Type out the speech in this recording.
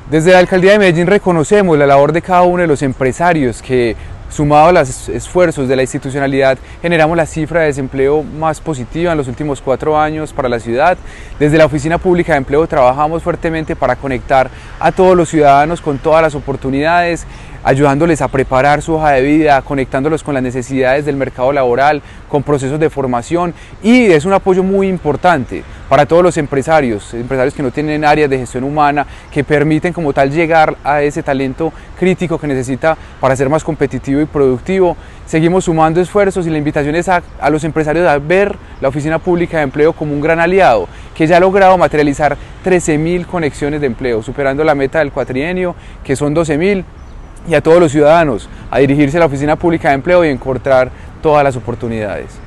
Desde la Alcaldía de Medellín reconocemos la labor de cada uno de los empresarios que, sumado a los esfuerzos de la institucionalidad, generamos la cifra de desempleo más positiva en los últimos 4 años para la ciudad. Desde la Oficina Pública de Empleo trabajamos fuertemente para conectar a todos los ciudadanos con todas las oportunidades, ayudándoles a preparar su hoja de vida, conectándolos con las necesidades del mercado laboral, con procesos de formación, y es un apoyo muy importante para todos los empresarios que no tienen áreas de gestión humana, que permiten como tal llegar a ese talento crítico que necesita para ser más competitivo y productivo. Seguimos sumando esfuerzos y la invitación es a los empresarios a ver la Oficina Pública de Empleo como un gran aliado, que ya ha logrado materializar 13.000 conexiones de empleo, superando la meta del cuatrienio, que son 12.000, y a todos los ciudadanos a dirigirse a la Oficina Pública de Empleo y encontrar todas las oportunidades.